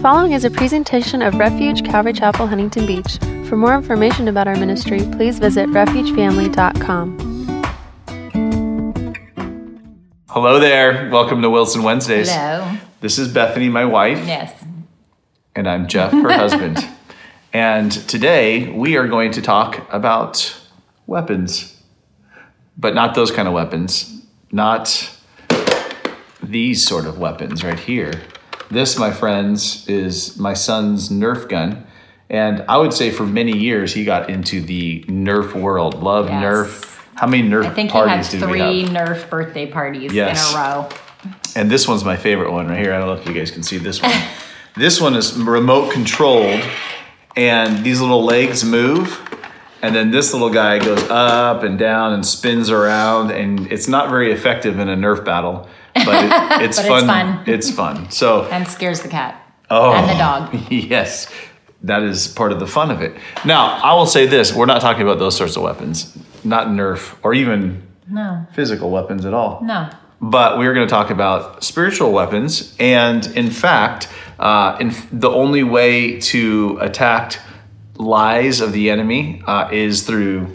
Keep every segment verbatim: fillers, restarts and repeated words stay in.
following is a presentation of Refuge Calvary Chapel, Huntington Beach. For more information about our ministry, please visit refuge family dot com. Hello there. Welcome to Wilson Wednesdays. Hello. This is Bethany, my wife. Yes. And I'm Jeff, her husband. And today we are going to talk about weapons, but not those kind of weapons, not these sort of weapons right here. This, my friends, is my son's Nerf gun. And I would say for many years he got into the Nerf world. Loved Yes. Nerf. How many Nerf I think he parties had did we three have? Nerf birthday parties Yes. in a row. And this one's my favorite one right here. I don't know if you guys can see this one. This one is remote controlled, and these little legs move. And then this little guy goes up and down and spins around, and it's not very effective in a Nerf battle, but it, it's, But fun. it's fun. It's fun. So, And scares the cat. oh, And the dog. Yes, that is part of the fun of it. Now, I will say this: we're not talking about those sorts of weapons, not Nerf or even No. physical weapons at all. No. But we're going to talk about spiritual weapons. And in fact, uh, in the only way to attack lies of the enemy uh, is through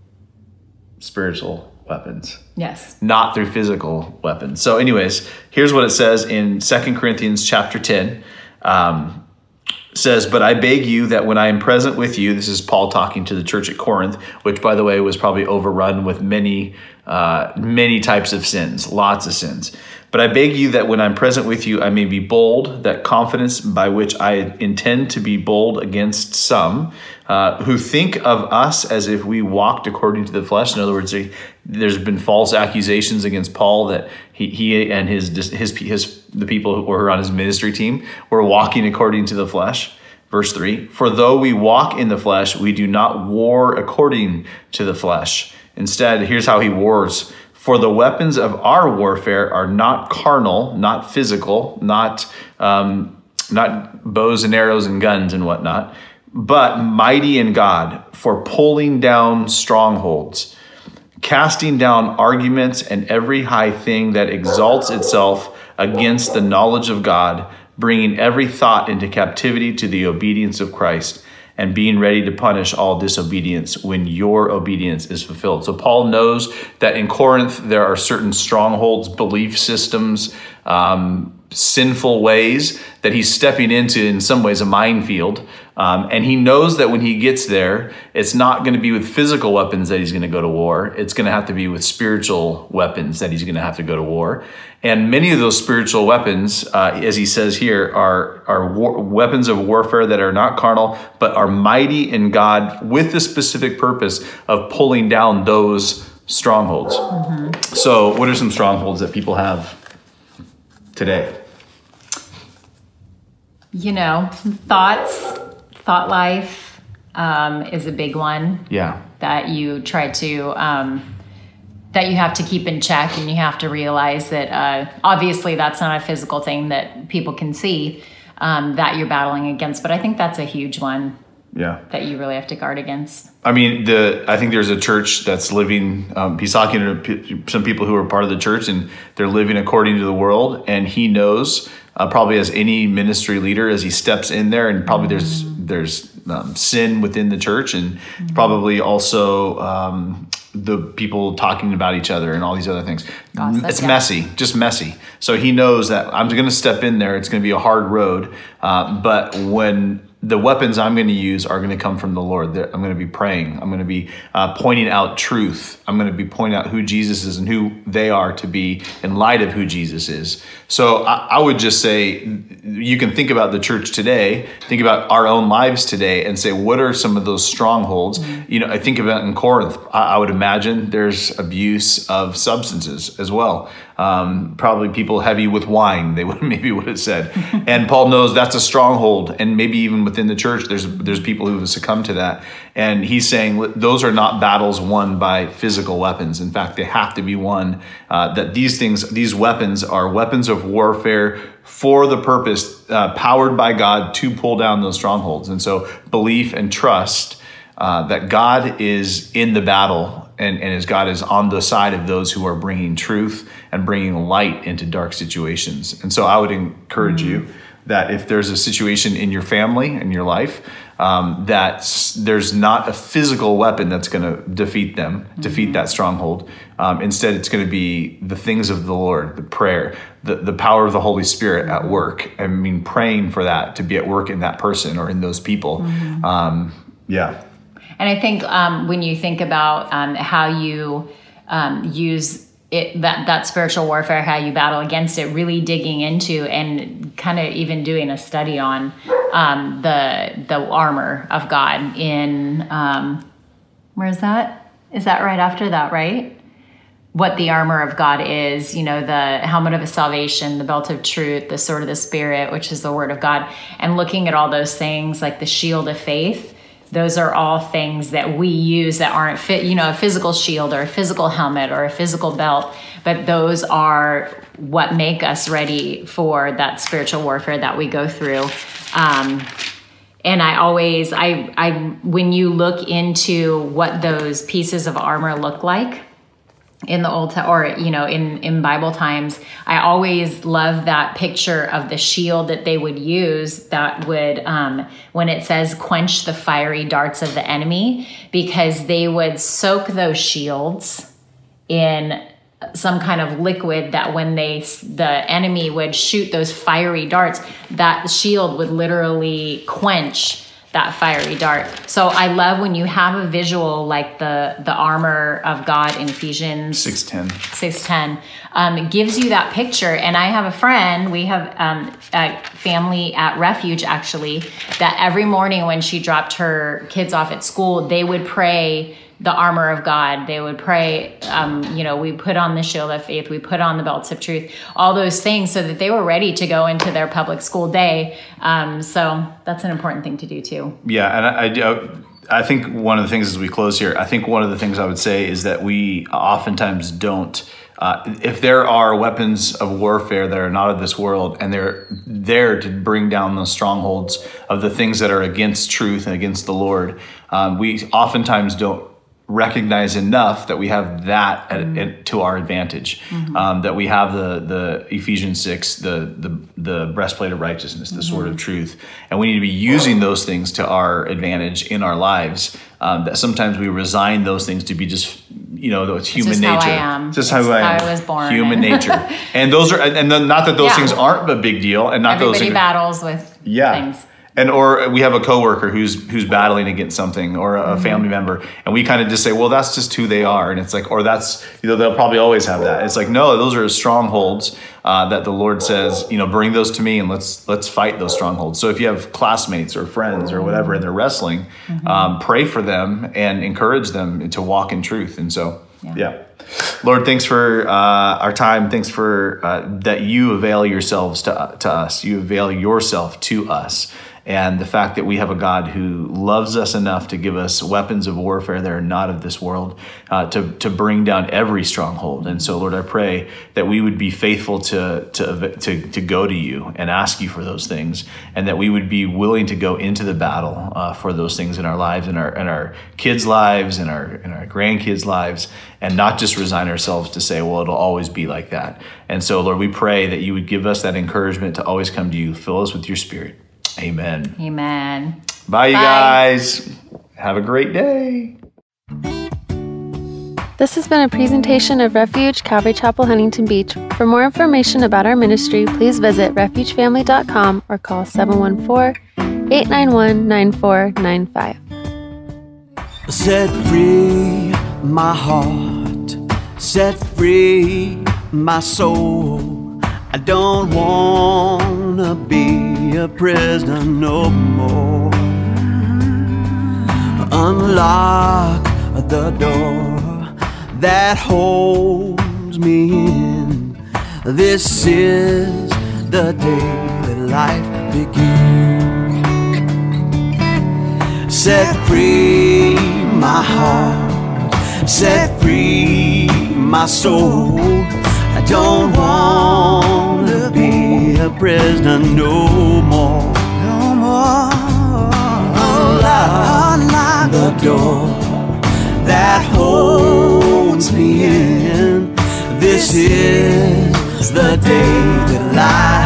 spiritual weapons, Yes. not through physical weapons. So anyways, here's what it says in Second Corinthians chapter ten. Um, says, but I beg you that when I am present with you, this is Paul talking to the church at Corinth, which by the way was probably overrun with many, uh, many types of sins, lots of sins. But I beg you that when I'm present with you, I may be bold, that confidence by which I intend to be bold against some uh, who think of us as if we walked according to the flesh. In other words, they, there's been false accusations against Paul that he, he and his, his, his, the people who were on his ministry team were walking according to the flesh. Verse three, for though we walk in the flesh, we do not war according to the flesh. Instead, here's how he wars. For the weapons of our warfare are not carnal, not physical, not um, not bows and arrows and guns and whatnot, but mighty in God for pulling down strongholds, casting down arguments and every high thing that exalts itself against the knowledge of God, bringing every thought into captivity to the obedience of Christ, and being ready to punish all disobedience when your obedience is fulfilled. So Paul knows that in Corinth, there are certain strongholds, belief systems, um, sinful ways that he's stepping into, in some ways, a minefield. Um, and he knows that when he gets there, it's not going to be with physical weapons that he's going to go to war. It's going to have to be with spiritual weapons that he's going to have to go to war. And many of those spiritual weapons, uh, as he says here, are, are war- weapons of warfare that are not carnal, but are mighty in God with the specific purpose of pulling down those strongholds. Mm-hmm. So what are some strongholds that people have today? You know, thoughts, thought life um, is a big one. Yeah. That you try to... Um, that you have to keep in check, and you have to realize that uh, obviously that's not a physical thing that people can see um, that you're battling against. But I think that's a huge one. Yeah. That you really have to guard against. I mean, the I think there's a church that's living, um, he's talking to p- some people who are part of the church, and they're living according to the world, and he knows, uh, probably as any ministry leader, as he steps in there, and probably mm-hmm. there's there's um, sin within the church, and mm-hmm. probably also um, the people talking about each other and all these other things. Gossip, it's yeah. messy, just messy. So he knows that I'm going to step in there. It's going to be a hard road, uh, but when the weapons I'm going to use are going to come from the Lord. I'm going to be praying. I'm going to be uh, pointing out truth. I'm going to be pointing out who Jesus is and who they are to be in light of who Jesus is. So I, I would just say you can think about the church today, think about our own lives today, and say, what are some of those strongholds? Mm-hmm. You know, I think about in Corinth, I, I would imagine there's abuse of substances as well. Um, probably people heavy with wine, they would maybe would have said. And Paul knows that's a stronghold, and maybe even within the church, there's there's people who have succumbed to that. And he's saying those are not battles won by physical weapons. In fact, they have to be won. Uh, that these things, these weapons, are weapons of warfare for the purpose, uh, powered by God to pull down those strongholds. And so, belief and trust uh, that God is in the battle. And, and as God is on the side of those who are bringing truth and bringing light into dark situations. And so I would encourage mm-hmm. you that if there's a situation in your family, in your life, um, that s- there's not a physical weapon that's going to defeat them, mm-hmm. defeat that stronghold. Um, instead, it's going to be the things of the Lord, the prayer, the, the power of the Holy Spirit at work. I mean, praying for that to be at work in that person or in those people. Mm-hmm. Um, yeah. And I think um, when you think about um, how you um, use it, that, that spiritual warfare, how you battle against it, really digging into and kind of even doing a study on um, the the armor of God in, um, where is that? Is that right after that, right? What the armor of God is, you know, the helmet of salvation, the belt of truth, the sword of the Spirit, which is the word of God, and looking at all those things like the shield of faith. Those are all things that we use that aren't fit, you know, a physical shield or a physical helmet or a physical belt, but those are what make us ready for that spiritual warfare that we go through. Um, and I always, I, I, when you look into what those pieces of armor look like in the old, or, you know, in, in Bible times, I always love that picture of the shield that they would use that would, um, when it says quench the fiery darts of the enemy, because they would soak those shields in some kind of liquid that when they, the enemy would shoot those fiery darts, that shield would literally quench that fiery dart. So I love when you have a visual like the the armor of God in Ephesians six ten. six ten. Um, it gives you that picture. And I have a friend, we have um, a family at Refuge actually, that every morning when she dropped her kids off at school, they would pray the armor of God. They would pray, um, you know, we put on the shield of faith, we put on the belts of truth, all those things so that they were ready to go into their public school day. Um, so that's an important thing to do too. Yeah, and I, I, I think one of the things as we close here, I think one of the things I would say is that we oftentimes don't, uh, if there are weapons of warfare that are not of this world and they're there to bring down the strongholds of the things that are against truth and against the Lord, um, we oftentimes don't recognize enough that we have that mm-hmm. at, at, to our advantage, mm-hmm. um, that we have the the Ephesians six, the the the breastplate of righteousness, the mm-hmm. sword of truth, and we need to be using those things to our advantage in our lives. Um, that sometimes we resign those things to be just, you know, it's human it's just nature. How I am. Just it's how I am. How I was born. Human nature, and those are, and then not that those yeah. things aren't a big deal, and not Everybody those things. battles with yeah. things. And or we have a coworker who's who's battling against something, or a mm-hmm. family member, and we kind of just say, well, that's just who they are, and it's like, or that's, you know, they'll probably always have that. It's like, no, those are strongholds uh, that the Lord says, you know, bring those to me, and let's let's fight those strongholds. So if you have classmates or friends or whatever, and they're wrestling, mm-hmm. um, pray for them and encourage them to walk in truth. And so, yeah. yeah. Lord, thanks for uh, our time. Thanks for uh, that you avail yourselves to to us. You avail yourself to us. And the fact that we have a God who loves us enough to give us weapons of warfare that are not of this world, uh, to to bring down every stronghold. And so, Lord, I pray that we would be faithful to to to, to go to you and ask you for those things, and that we would be willing to go into the battle uh, for those things in our lives, in our in our kids' lives, in our in our grandkids' lives, and not just resign ourselves to say, well, it'll always be like that. And so, Lord, we pray that you would give us that encouragement to always come to you. Fill us with your Spirit. Amen. Amen. Bye, you Bye. guys. Have a great day. This has been a presentation of Refuge Calvary Chapel, Huntington Beach. For more information about our ministry, please visit refuge family dot com or call seven one four, eight nine one, nine four nine five. Set free my heart, set free my soul. I don't wanna be a prisoner no more. Unlock the door that holds me in. This is the day that life begins. Set free my heart, set free my soul. I don't wanna be a prisoner no more. No more. Unlock, unlock the door that holds me in. This is the day that life